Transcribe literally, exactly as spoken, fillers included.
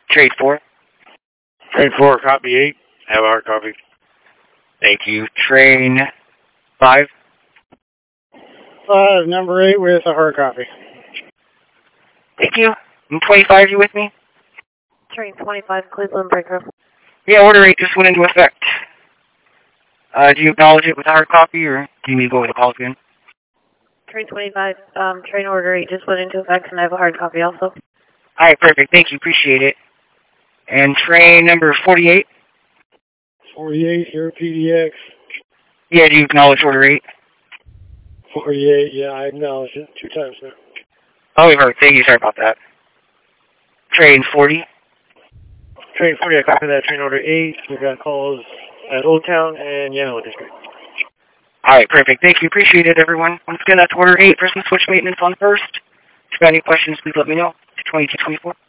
Trade four. Train four, copy eight. Have a hard copy. Thank you. Train five. Uh, number eight with a hard copy. Thank you. And twenty-five, you with me? Train twenty-five, Cleveland Breaker. Yeah, order eight just went into effect. Uh, do you acknowledge it with a hard copy, or do you need to go over the calls again? Train twenty-five, um, train order eight just went into effect, and I have a hard copy also. All right, perfect. Thank you. Appreciate it. And train number forty-eight? forty-eight, here at P D X. Yeah, do you acknowledge order eight? forty-eight, yeah, I acknowledge it two times now. Oh, we've heard. Thank you. Sorry about that. Train forty? Train forty, I copy that. Train order eight. We got calls at Old Town and Yanoa District. All right, perfect. Thank you. Appreciate it, everyone. Once again, that's order eight, person switch maintenance on first. If you got any questions, please let me know. twenty-two twenty-four.